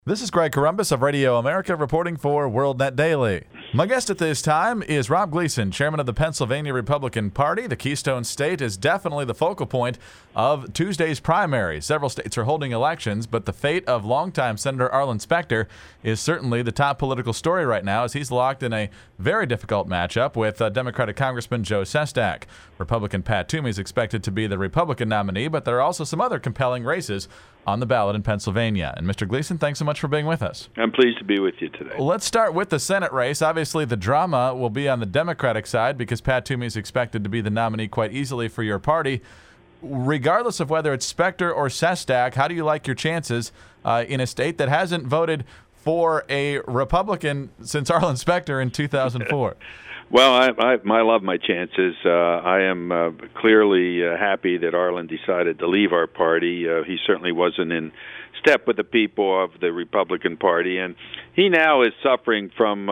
This is Greg Corombos of Radio America reporting for WorldNet Daily. My guest at this time is Rob Gleason, chairman of the Pennsylvania Republican Party. The Keystone State is definitely the focal point of Tuesday's primary. Several states are holding elections, but the fate of longtime Senator Arlen Specter is certainly the top political story right now, as he's locked in a very difficult matchup with Democratic Congressman Joe Sestak. Republican Pat Toomey is expected to be the Republican nominee, but there are also some other compelling races on the ballot in Pennsylvania. And Mr. Gleason, thanks so much for being with us. I'm pleased to be with you today. Let's start with the Senate race. Obviously, the drama will be on the Democratic side because Pat Toomey is expected to be the nominee quite easily for your party. Regardless of whether it's Specter or Sestak, how do you like your chances in a state that hasn't voted for a Republican since Arlen Specter in 2004? Well, I love my chances. I am clearly happy that Arlen decided to leave our party. He certainly wasn't in step with the people of the Republican Party, and he now is suffering from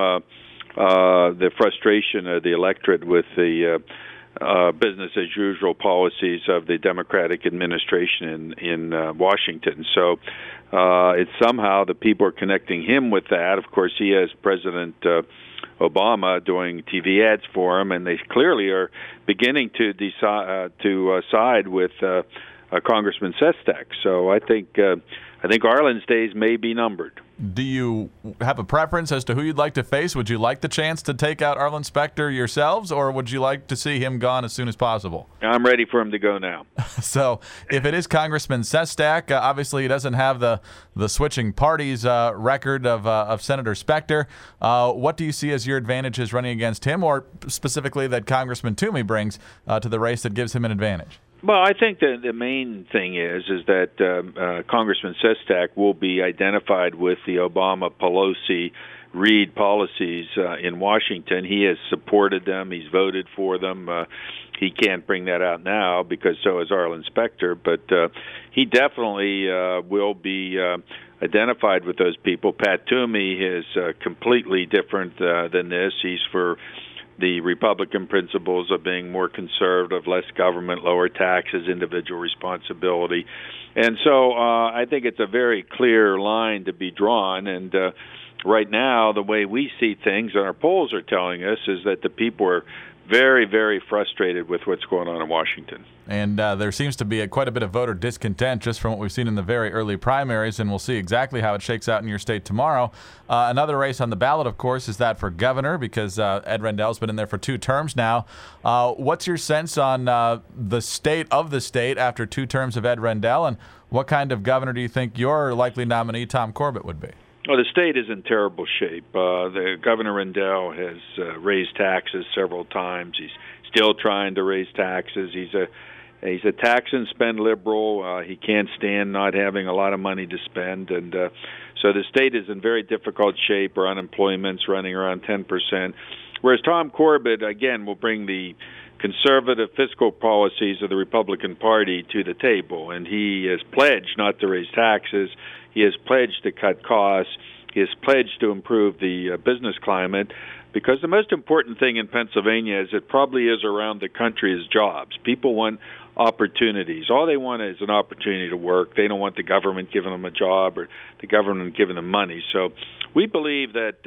the frustration of the electorate with the business-as-usual policies of the Democratic administration in Washington. So it's somehow the people are connecting him with that. Of course, he has President Obama doing TV ads for him, and they clearly are beginning to decide side with Congressman Sestak. So I think Arlen's days may be numbered. Do you have a preference as to who you'd like to face? Would you like the chance to take out Arlen Specter yourselves, or would you like to see him gone as soon as possible? I'm ready for him to go now. So if it is Congressman Sestak, obviously he doesn't have the switching parties record of Senator Specter. What do you see as your advantages running against him, or specifically that Congressman Toomey brings to the race that gives him an advantage? Well, I think the main thing is that Congressman Sestak will be identified with the Obama-Pelosi-Reid policies in Washington. He has supported them. He's voted for them. He can't bring that out now because so is Arlen Specter, but he definitely will be identified with those people. Pat Toomey is completely different than this. He's for the Republican principles of being more conservative, less government, lower taxes, individual responsibility. And so I think it's a very clear line to be drawn. And right now, the way we see things, and our polls are telling us, is that the people are very, very frustrated with what's going on in Washington. And there seems to be quite a bit of voter discontent just from what we've seen in the very early primaries, and we'll see exactly how it shakes out in your state tomorrow. Another race on the ballot, of course, is that for governor, because Ed Rendell's been in there for 2 terms now. What's your sense on the state of the state after 2 terms of Ed Rendell, and what kind of governor do you think your likely nominee, Tom Corbett, would be? Well, the state is in terrible shape. The Governor Rendell has raised taxes several times. He's still trying to raise taxes. He's a tax and spend liberal. He can't stand not having a lot of money to spend, and so the state is in very difficult shape. Our unemployment's running around 10%. Whereas Tom Corbett, again, will bring the conservative fiscal policies of the Republican Party to the table, and he has pledged not to raise taxes. He has pledged to cut costs. He has pledged to improve the business climate, because the most important thing in Pennsylvania, as it probably is around the country, is jobs. People want opportunities. All they want is an opportunity to work. They don't want the government giving them a job or the government giving them money. So we believe that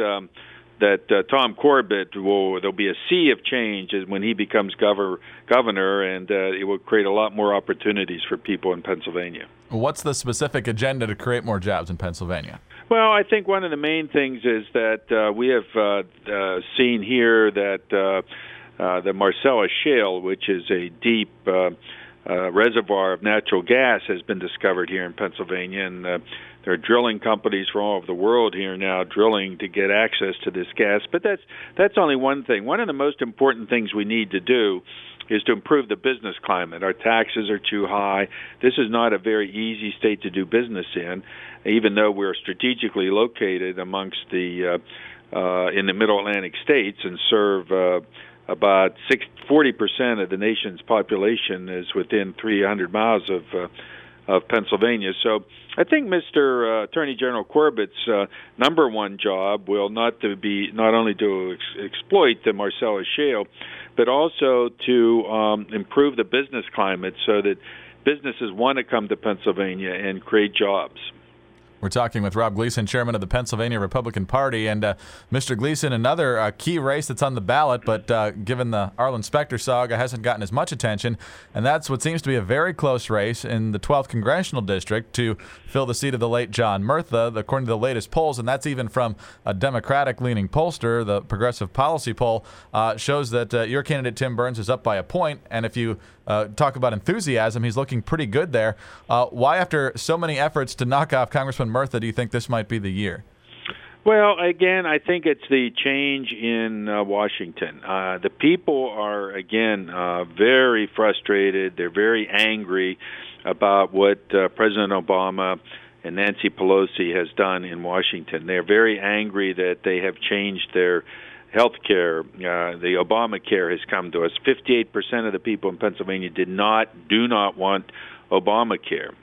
Tom Corbett there'll be a sea of change when he becomes governor, and it will create a lot more opportunities for people in Pennsylvania. What's the specific agenda to create more jobs in Pennsylvania? Well, I think one of the main things is that we have seen here that the Marcellus Shale, which is a deep reservoir of natural gas, has been discovered here in Pennsylvania, and there are drilling companies from all over the world here now drilling to get access to this gas. But that's only one thing. One of the most important things we need to do is to improve the business climate. Our taxes are too high. This is not a very easy state to do business in, even though we're strategically located amongst the in the Middle Atlantic states and serve about 40% of the nation's population is within 300 miles of Pennsylvania. So I think Mr. Attorney General Corbett's number one job will not only to exploit the Marcellus Shale, but also to improve the business climate so that businesses want to come to Pennsylvania and create jobs. We're talking with Rob Gleason, chairman of the Pennsylvania Republican Party. And Mr. Gleason, another key race that's on the ballot, but given the Arlen Specter saga, hasn't gotten as much attention. And that's what seems to be a very close race in the 12th Congressional District to fill the seat of the late John Murtha, according to the latest polls. And that's even from a Democratic-leaning pollster. The Progressive Policy poll shows that your candidate, Tim Burns, is up by a point. And if you talk about enthusiasm, he's looking pretty good there. Why, after so many efforts to knock off Congressman Murtha, do you think this might be the year? Well, again, I think it's the change in Washington. The people are, again, very frustrated. They're very angry about what President Obama and Nancy Pelosi has done in Washington. They're very angry that they have changed their health care. The Obamacare has come to us. 58% of the people in Pennsylvania do not want Obamacare.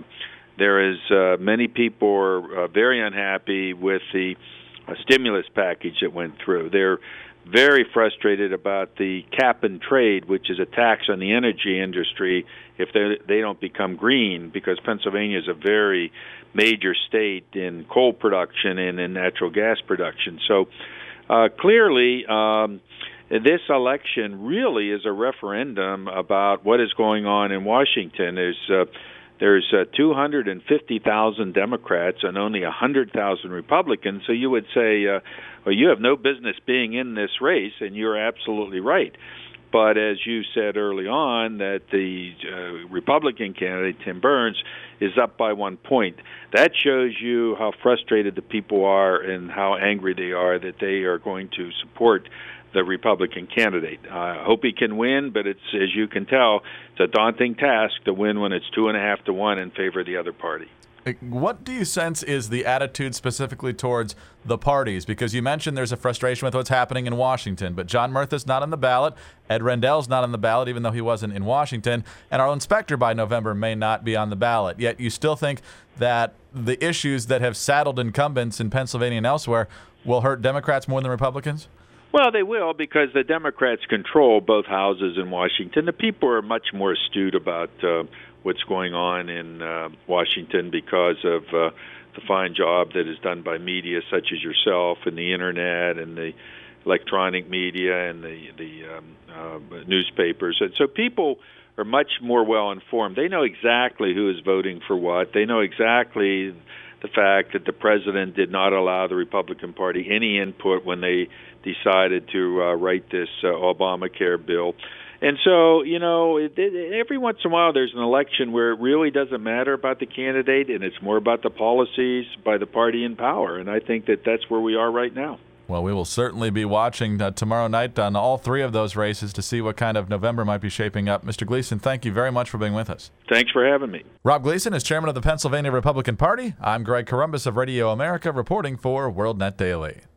There is many people are very unhappy with the stimulus package that went through. They're very frustrated about the cap and trade, which is a tax on the energy industry if they don't become green, because Pennsylvania is a very major state in coal production and in natural gas production. So clearly, this election really is a referendum about what is going on in Washington. There's 250,000 Democrats and only 100,000 Republicans. So you would say, well, you have no business being in this race, and you're absolutely right. But as you said early on, that the Republican candidate, Tim Burns, is up by 1 point. That shows you how frustrated the people are and how angry they are that they are going to support the Republican candidate. I hope he can win, but it's, as you can tell, it's a daunting task to win when it's 2.5 to 1 in favor of the other party. What do you sense is the attitude specifically towards the parties? Because you mentioned there's a frustration with what's happening in Washington, but John Murtha's not on the ballot. Ed Rendell's not on the ballot, even though he wasn't in Washington. And Arlen Specter by November may not be on the ballot. Yet you still think that the issues that have saddled incumbents in Pennsylvania and elsewhere will hurt Democrats more than Republicans? Well, they will, because the Democrats control both houses in Washington. The people are much more astute about what's going on in Washington because of the fine job that is done by media such as yourself and the Internet and the electronic media and the newspapers. And so people are much more well-informed. They know exactly who is voting for what. They know exactly the fact that the president did not allow the Republican Party any input when they decided to write this Obamacare bill. And so, you know, every once in a while there's an election where it really doesn't matter about the candidate and it's more about the policies by the party in power. And I think that that's where we are right now. Well, we will certainly be watching tomorrow night on all three of those races to see what kind of November might be shaping up. Mr. Gleason, thank you very much for being with us. Thanks for having me. Rob Gleason is chairman of the Pennsylvania Republican Party. I'm Greg Corombos of Radio America, reporting for WorldNet Daily.